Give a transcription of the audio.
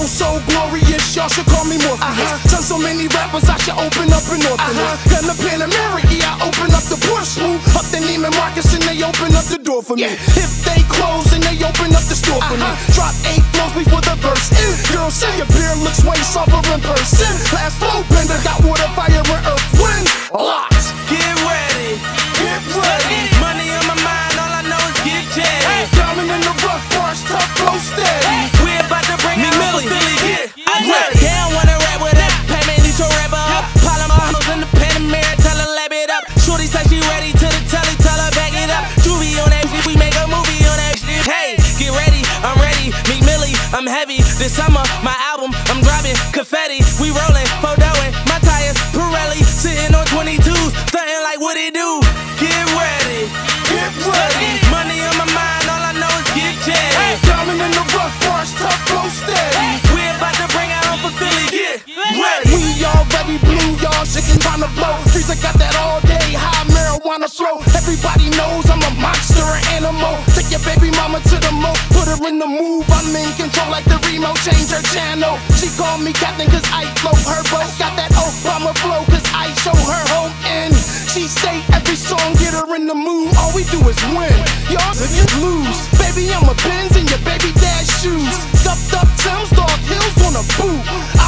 so glorious, y'all should call me Morpheus. Done so many rappers, I should open up an orphanage. Got the Panamera, yeah, I open up the Bush move. Up the Neiman Marcus and they open up the door for me. If they close and they open up the store for me. Drop 8 flows before the verse ends. Girl, say your beer looks way softer in person. Last flow bender, got water, fire, and earth, wind. Locked. Get ready, Get ready. money on my mind, all I know is get jetty. Diamond in the rough, bars, tough, flow steady. We about to bring out Millie. Philly, get ready. They don't wanna rap with that, pay me, need your rapper up. Pile my hoes in the Panamera, tell her lab it up. Shorty said she ready to the telly, tell her back it up. Juvie on that shit, we make a movie on that shit. Hey, get ready, I'm ready, Meek Millie, I'm heavy. This summer, my album, I'm dropping confetti. We rolling, photoing, my tires, Pirelli. Sitting on 22s, stunting like what it do. Get ready, Get ready. money on my mind, all I know is get jetty. Diamond in the rough, bars, tough, flow steady. We about to bring out for Philly, get ready. We already blew, y'all chicken trying to blow. Freezer got that all day, high marijuana slow. Everybody knows I'm a monster, an animal. Take your baby mama to the mo, put her in the move. I'm in control like the remote, change her channel. She call me captain cause I float her boat. Got that Obama flow cause I show her home end. She say every song get her in the mood. All we do is win, y'all lose. Baby, I'm a Benz in your baby dad's shoes. Scuffed up Tim's, dog heels on a boot.